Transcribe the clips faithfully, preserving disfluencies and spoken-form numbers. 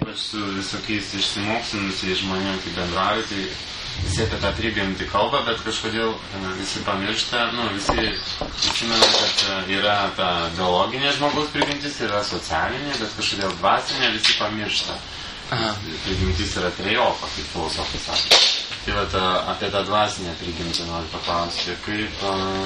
ypač su visokiais išsimokslinusiais žmonėm, kai bendrauju, tai visi apie tą prigimtį kalba, bet kažkodėl visi pamiršta, nu, visi atsimena, kad yra ta biologinė žmogaus prigimtis, yra socialinė, bet kažkodėl dvasinė visi pamiršta. Aha. Prigimtis yra trejopa, kaip filosofai sako. Tai vat, apie tą dvasinę prigimtį noriu paklausti, kaip,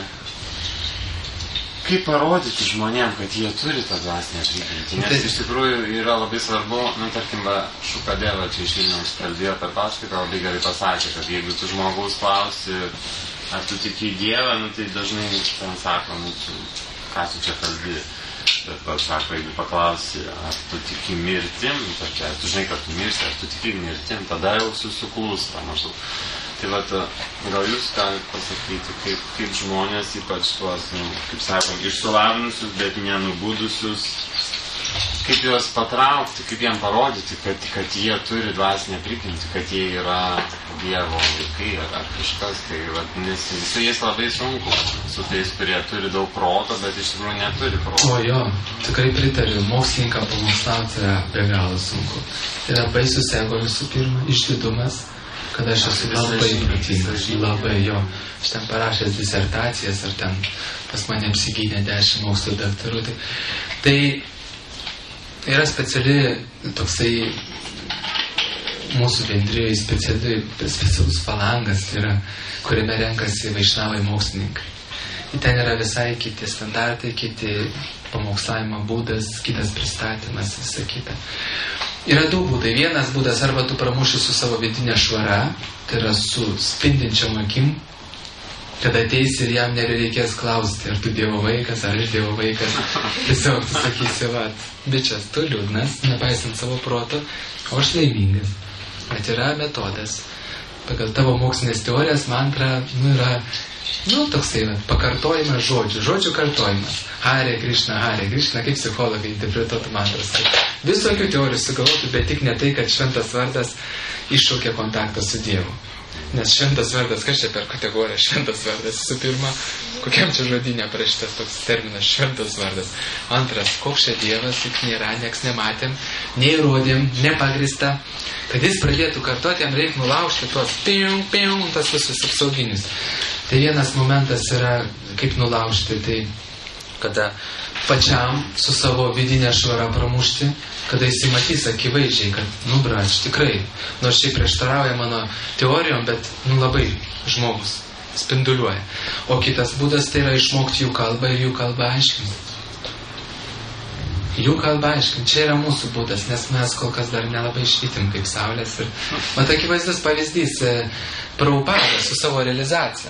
kaip parodyti žmonėm, kad jie turi tą dvasinę prigimtį. Nes iš tikrųjų yra labai svarbu, nu, tarkim, Šukadeva čia iš Vilniaus kalbėjo per paskaitą, labai gerai pasakė, kad jeigu tu žmogaus klausi, ar tu tiki į Dievą, nu, tai dažnai ten sako, nu, tu, ką tu čia kalbi. Bet pats sako, jeigu paklausi, ar tu tiki mirtim, tarkia, ar tu žinai, kad tu mirsi, ar tu tiki mirtim, tada jau susiklūsta maždaug. Tai vat, gal jūs galite pasakyti, kaip, kaip žmonės, ypač tuos, nu, kaip sakom, išsilavinusius, bet nenubudusius, kaip juos patraukti, kaip jiem parodyti, kad, kad jie turi dvasinę prigimtį, kad jie yra Dievo vaikai ar, ar kažkas, tai vat, nes su jais labai sunku, su tais, kurie turi daug proto, bet iš tikrųjų neturi proto. O jo, tikrai pritariu, mokslininką pamokslauti yra be galo sunku. Tai yra baisus ego visų pirma, išdidumas, kad aš esu labai protingas, labai jo. Aš ten parašęs disertacijas, ar ten pas mane apsigynė dešimt mokslo daktarų. Tai, tai yra speciali toksai mūsų bendrijoje speciali, specialus falangas, yra, kuriame renkasi vaišnavai mokslininkai. Ir ten yra visai kiti standartai, kiti pamokslavimo būdas, kitas pristatymas, visa kita. Yra du būdai. Vienas būdas, arba tu pramuši su savo vidinė švara, tai yra su spindinčiam akim, kad ateis ir jam nereikės klausti, ar tu Dievo vaikas, ar aš Dievo vaikas. Tiesiog tu sakysi, va, bičias, tu liūdnas, nepaisant savo proto, o aš laimingas. Bet yra metodas. Pagal tavo mokslinės teorijas mantra, nu, yra, nu, toksai, va, pakartojimas žodžių, žodžių kartojimas. Hare Krishna, Hare Krishna, kaip psichologai interpretuotų mantras. Visokių teorijų sugalvotų, bet tik ne tai, kad šventas vardas iššaukia kontaktą su Dievu. Nes šventas vardas, kas čia per kategoriją šventas vardas? Visų pirma, kokiam čia žodynė parašytas toks terminas šventas vardas. Antras, koks čia Dievas, juk nėra, nieks nematėm, neįrodėm, nepagrįsta. Kad jis pradėtų kartoti, jam reikia nulaužti tuos pium, pium, tas visus apsauginius. Tai vienas momentas yra, kaip nulaužti, tai kada pačiam su savo vidinė švara pramušti, kada jis matys akivaizdžiai, kad, nu, brač, tikrai, nors šiaip prieštarauja mano teorijom, bet, nu, labai žmogus spinduliuoja. O kitas būdas tai yra išmokti jų kalbą ir jų kalbą aiškinti. Jų kalbą aiškinti. Čia yra mūsų būdas, nes mes kol kas dar nelabai švytim kaip saulės. Ir, mat, akivaizdus pavyzdys, Prabhupada su savo realizacija.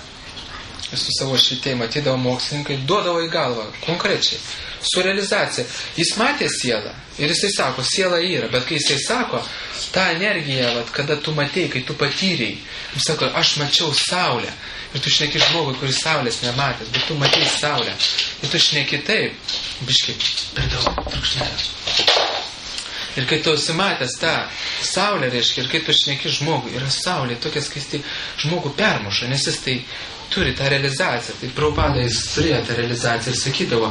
Ir su savo šitėjim atydavo mokslininkai, duodavo į galvą, konkrečiai, su realizacija. Jis matė sielą ir jisai sako, siela yra, bet kai jisai sako, ta energija, vat, kada tu matėjai, kai tu patyrėjai, jis sako, aš mačiau saulę. Ir tu šneki žmogui, kuris saulės nematęs, bet tu matėjai saulę. Ir tu šneki taip, biškai, per daug, trukšnelė. Ir kai tu užsimatęs tą saulę, reiškia, ir kai tu šneki žmogui, yra saulė, tokia skaisti, žmogų permuša, nes jis tai turi tą realizaciją. Tai Prabhupada jis turėjo tą realizaciją ir sakydavo,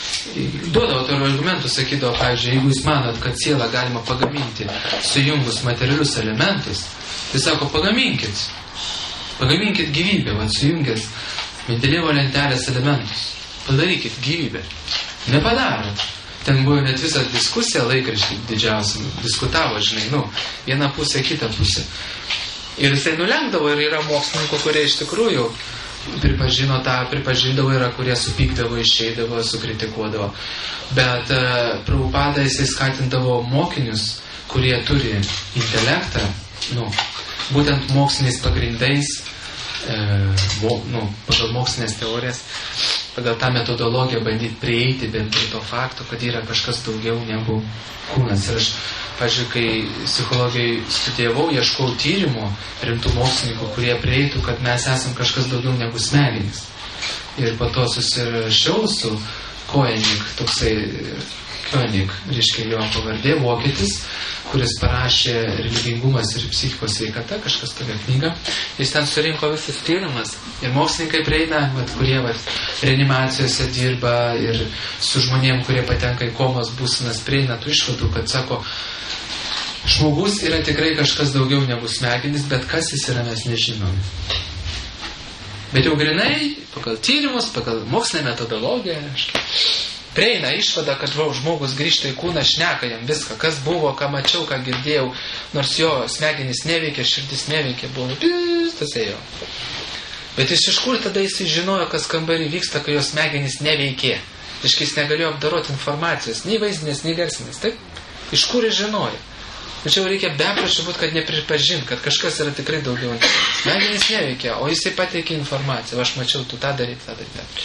duodavo toliau argumentų, sakydavo, pavyzdžiui, jeigu jūs manot, kad sielą galima pagaminti sujungus materialius elementus, tai sako, pagaminkit. Pagaminkit gyvybę, va, sujungęs Mendelejevo lentelės elementus. Padarykit gyvybę. Nepadarot. Ten buvo net visą diskusiją laikraštį didžiausiam. Diskutavo, žinai, nu, viena pusė, kita pusė. Ir jisai nulenkdavo ir yra mokslininkų, kurie iš tikrųjų pripažino tą, pripažindavo, yra, kurie supykdavo, išeidavo, sukritikuodavo. Bet uh, Prabhupada jisai skatindavo mokinius, kurie turi intelektą, nu, būtent moksliniais pagrindais, e, mo, nu, pagal mokslinės teorijas, pagal tą metodologiją bandyti prieiti bent prie to fakto, kad yra kažkas daugiau negu kūnas. Ir aš, pažiūrėjau, kai psichologijai studijavau, ieškau tyrimų rimtų mokslininkų, kurie prieitų, kad mes esam kažkas daugiau negu smegenys. Ir po to susirašiau su Koenig, toksai Koenig, reiškia jo pavardė, vokietis, kuris parašė Religingumas ir psichikos sveikata, kažkas tokia knyga. Jis ten surinko visas tyrimas. Ir mokslininkai prieina, vat, kurie vat, reanimacijose dirba ir su žmonėm, kurie patenka į komos būsenas, prieina tų išvadų, kad sako, žmogus yra tikrai kažkas daugiau negu smegenys, bet kas jis yra, mes nežinome. Bet jau grinai, pagal tyrimus, pagal mokslinę metodologiją, prieina išvada, kad va, žmogus grįžta į kūną, šneka jam viską, kas buvo, ką mačiau, ką girdėjau, nors jo smegenys neveikia, širdis neveikia, buvo tas ėjo. Bet iš kur tada jis žinojo, kas kambarį vyksta, kai jo smegenys neveikė. Iš kai jis negalėjo apdaroti informacijos, nei vaizdinės, nei garsinės. Taip? Iš kur jis žinojo? Tačiau reikia beprašyti būti, kad nepripažint, kad kažkas yra tikrai daugiau. Smegenys neveikia, o jisai pateikė informaciją. Aš mačiau, tu tą daryk, tą daryk.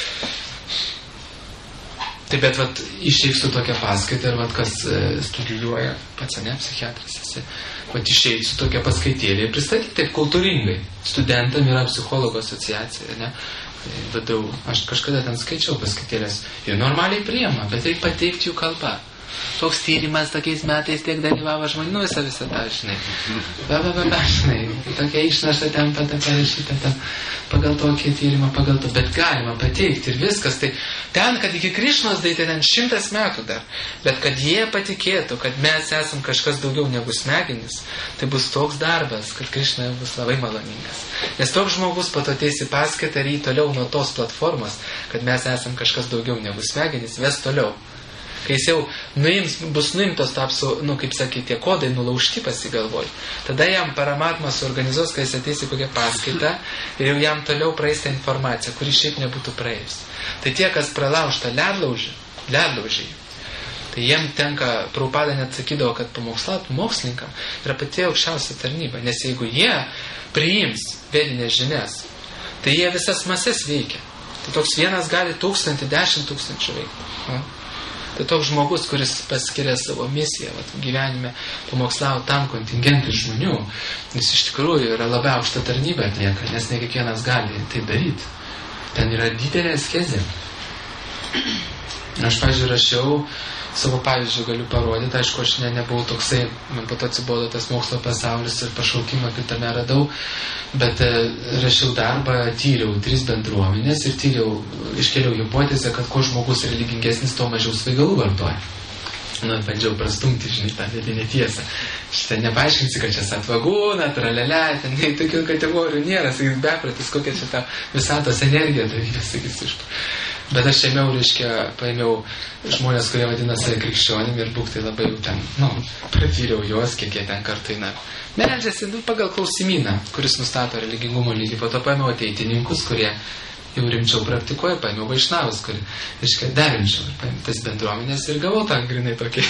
Taip, bet vat, išeik su tokia paskaita ir vat, kas e, studijuoja, pats, ne, psichiatras esi, vat išeik su tokia paskaitėlė ir pristatyti taip kultūringai. Studentam yra psichologo asociacija, ne? Vadau, aš kažkada ten skaičiau paskaitėlės ir normaliai priima, bet reikia pateikti jų kalbą. Toks tyrimas tokiais metais tiek dalyvavo žmonių, nu visą visą tą, žinai. Be, be, be, be, žinai. Tokia išnaša ten parašyta ten pagal tokį tyrimą, pagal to. Bet galima pateikti ir viskas. Tai ten, kad iki Krišnos daitė ten šimtas metų dar. Bet kad jie patikėtų, kad mes esam kažkas daugiau negu smegenys, tai bus toks darbas, kad Krišna bus labai maloningas. Nes toks žmogus po to ateis į paskaitą ir jį toliau nuo tos platformos, kad mes esam kažkas daugiau negu smegenys, ves toliau. Kai jis jau nuims, bus nuimtos tapsų, nu, kaip sakė, tie kodai nulaužti pasigalvoj. Tada jam Paramatma suorganizuos, kai jis ateis į kokią paskaitą ir jau jam toliau praeis tą informaciją, kuri šiaip nebūtų praėjus. Tai tie, kas pralaužta ledlaužį, ledlaužiai, tai jiem tenka, Prabhupada net sakydavo, kad pamokslauti mokslininkam yra pati aukščiausia tarnyba. Nes jeigu jie priims vedinės žinias, tai jie visas mases veikia. Tai toks vienas gali tūkstantį, dešimt tūkstančių veikti. Ja? Tai toks žmogus, kuris paskiria savo misiją vat, gyvenime, pamokslavo tam kontingentui žmonių, jis iš tikrųjų yra labai aukštą tarnybą atlieka, nes ne kiekvienas gali tai daryti. Ten yra didelė askezė. Aš, pavyzdžiui, rašiau, savo pavyzdžių galiu parodyti, aišku, aš ne, nebuvau toksai, man po to atsibodo tas mokslo pasaulis ir pašaukimą kitame radau, bet e, rašiau darbą, tyriau tris bendruomenės ir tyriau, iškėliau hipotezę, kad kuo žmogus religingesnis, tuo mažiau svaigalų vartoja. Nu, bandžiau prastumti, žinai, tą vidinę tiesą. Šitą nepaaiškinsi, kad čia satvagūna, tralelė, ten nei tokių kategorijų nėra, sakys, bepratis, kokia čia ta visatos energija, tai sakys iš. Bet aš ėmiau, reiškia, paėmiau žmonės, kurie vadina save krikščionim ir būk tai labai jau ten, nu, pratyriau juos, kiek jie ten kartai, na, meldžiasi, nu, pagal klausimyną, kuris nustato religingumo lygį. Po to paėmiau ateitininkus, kurie jau rimčiau praktikuoja, paėmiau vaišnavus, kurie, reiškia, dar rimčiau, ir paėmiau tas bendruomenės ir gavau tą grinai tokį,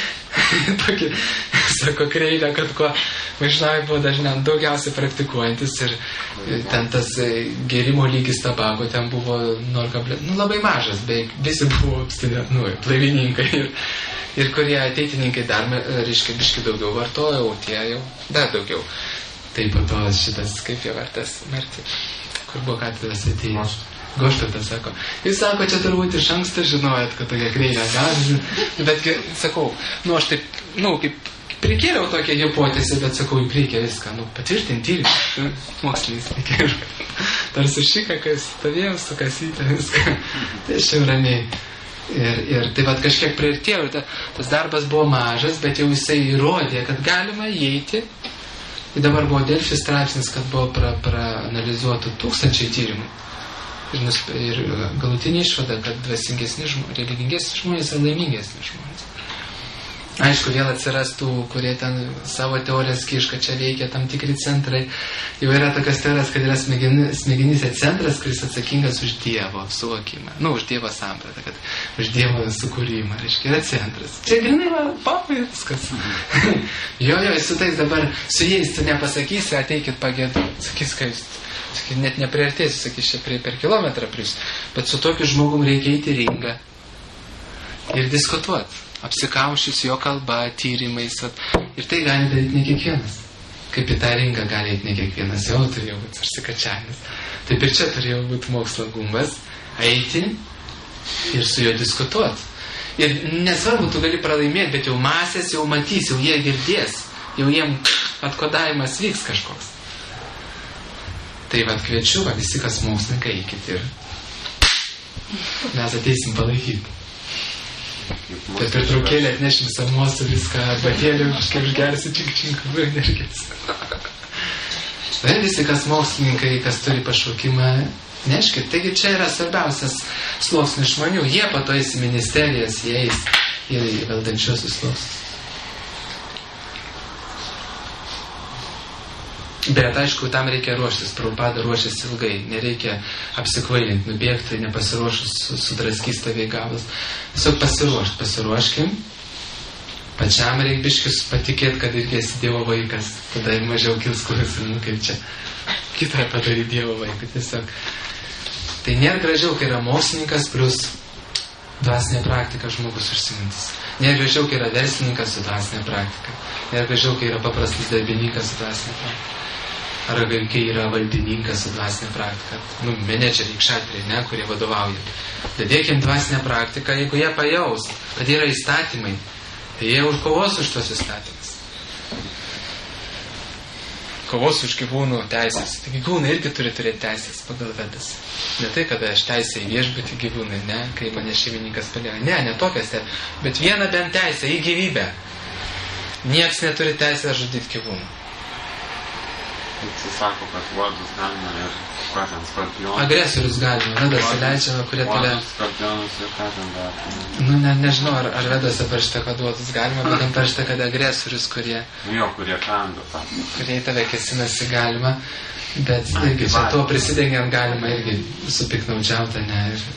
tokį, sako, kreivę, kad kuo vaišnavai buvo dažniausiai daugiausiai praktikuojantis ir ten tas gėrimo lygis tabako ten buvo nol kablelis, nu labai mažas, beveik visi buvo abstinent, nu, plaivininkai ir, ir kurie ateitininkai dar, reiškia, biški daugiau vartojo, o tie jau dar daugiau. Taip, po to šitas, kaip jau vartas, Marti, kur buvo katedras atėjęs. Goštatas sako, jūs sako, čia turbūt iš anksto žinojat, kad tokia kreivė gali, bet, sakau, nu, aš taip, nu, kaip prikėliau tokią hipotezę, bet sakau, juk reikia viską, nu, patvirtinti tyrimą, mokslinis reikia, tarsi šika, kas stovėjau, sukasytė viską, tai aš jau ramiai. Ir, ir tai vat kažkiek priartėjau, ta, tas darbas buvo mažas, bet jau jisai įrodė, kad galima įeiti. Ir dabar buvo Delfi straipsnis, kad buvo pra, praanalizuotų tūkstančiai tyrimų. Ir, nusp... ir galutinė išvada, kad dvasingesni žmonės, religingesni žmonės yra laimingesni žmonės. Aišku, vėl atsirastų, kurie ten savo teorijas kiš, kad čia veikia tam tikri centrai. Jau yra tokias teorijas, kad yra smegeni, smegenyse centras, kuris atsakingas už Dievo suvokimą. Nu, už Dievo sampratą, kad už Dievo sukūrimą, reiškia, yra centras. Čia grinai va, papai, viskas. jo, jo, su tais dabar, su jais tu nepasakysi, ateikit pagėdu. Sakys, kad sakys, net nepriartėsi, sakys, čia prie, per kilometrą pris. Bet su tokiu žmogum reikia eiti ringą ir diskutuoti. Apsikaušius jo kalba, tyrimais. Ir tai gali daryti ne kiekvienas. Kaip į tą ringą gali eiti ne kiekvienas. Jau turėjo būti arsikačianis. Taip ir čia turėjo būti mokslo gumbas. Eiti ir su juo diskutuoti. Ir nesvarbu, tu gali pralaimėti, bet jau masės jau matys, jau jie girdės. Jau jiem atkodavimas vyks kažkoks. Tai vad kviečiu, va, visi kas mokslininkai eikit ir mes ateisim palaikyti. Per pertraukėlę atnešim samosą viską, batėlį, kažkaip užgersi čink čink energijos. Tai visi, kas mokslininkai, kas turi pašaukimą, neškit. Taigi čia yra svarbiausias sluoksnių žmonių. Jie po to eis į ministerijas, jie eis į valdančiosius sluoksnius. Bet aišku, tam reikia ruoštis. Prabhupada ruošiasi ilgai. Nereikia apsikvailinti, nubėgti, nepasiruošus, sudraskys tavai gavas. Tiesiog pasiruošt, pasiruoškim. Pačiam reikia biškis patikėti, kad irgi esi Dievo vaikas. Tada ir mažiau kils klausimų, kaip čia kitą padaryti Dievo vaiką. Tiesiog. Tai nėra gražiau, kai yra mokslininkas plus dvasinė praktika žmogus užsimintis. Nėra gražiau, kai yra verslininkas su dvasinė praktika. Nėra gražiau, kai yra paprastas darbininkas su dvasinė praktika. Ar kai yra valdininkas su dvasinė praktika. Nu, menedžeriai, kšatriai, ne, kurie vadovauja. Dadėkim dvasinę praktiką, jeigu jie pajaus, kad yra įstatymai, tai jie užkovos už tos įstatymus. Kovos už gyvūnų teisės. Tai gyvūnai irgi turi turėti teisės pagal Vedas. Ne tai, kada aš teisę į viešbutį gyvūnai, ne, kai mane šeimininkas palieka. Ne, ne tokias te, bet vieną bent teisę į gyvybę. Nieks neturi teisę žudyti gyvūnų. Jis sako, kad uodus galima ir ką ten, skorpionus. Agresorius galima, Vedas įleidžiama, kurie turi... Uodus, skorpionus ir ką ten dar. Nu, ne, nežinau, ar, ar Vedose parašyta, kad uodus galima, bet ten parašyta, kad agresorius, kurie... Nu jo, kurie kando tą. Kurie į tave kesinasi galima, bet irgi čia tuo prisidengiant galima irgi supiknaudžiauti, ne, ir...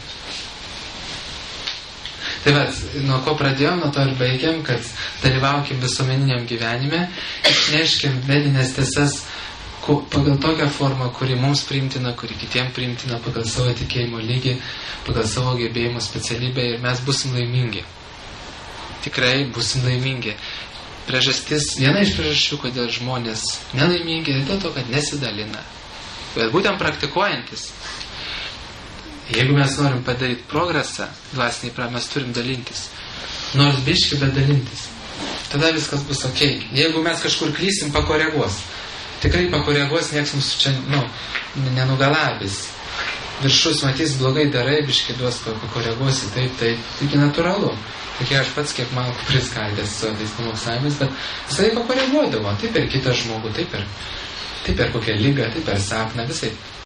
Tai vat, nuo ko pradėjom, nuo to ir baigiam, kad dalyvaukim visuomeniniam gyvenime, išneškim vedinės tiesas pagal tokią formą, kuri mums priimtina, kuri kitiem priimtina, pagal savo tikėjimo lygį, pagal savo gebėjimo specialybę ir mes busim laimingi. Tikrai busim laimingi. Priežastis, viena iš priežasčių, kodėl žmonės nelaimingi, yra dėl to, kad nesidalina. Bet būtent praktikuojantis. Jeigu mes norim padaryti progresą, dvasiniai pra, mes turim dalintis. Nors biški, bet dalintis. Tada viskas bus ok. Jeigu mes kažkur klysim, pakoreguos. Tikrai pakoreguos, nieks mūsų čia, nu, nenugalabys. Viršus matys, blogai darai, biški duos, pakoreguosi, taip, taip. Taigi natūralu. Tokie aš pats kiek malkų priskaldęs su tais pamoksavimais, bet visai pakoreguodavo. Taip per kitą žmogų, taip per, taip per kokią lygą, taip per sapną, visai.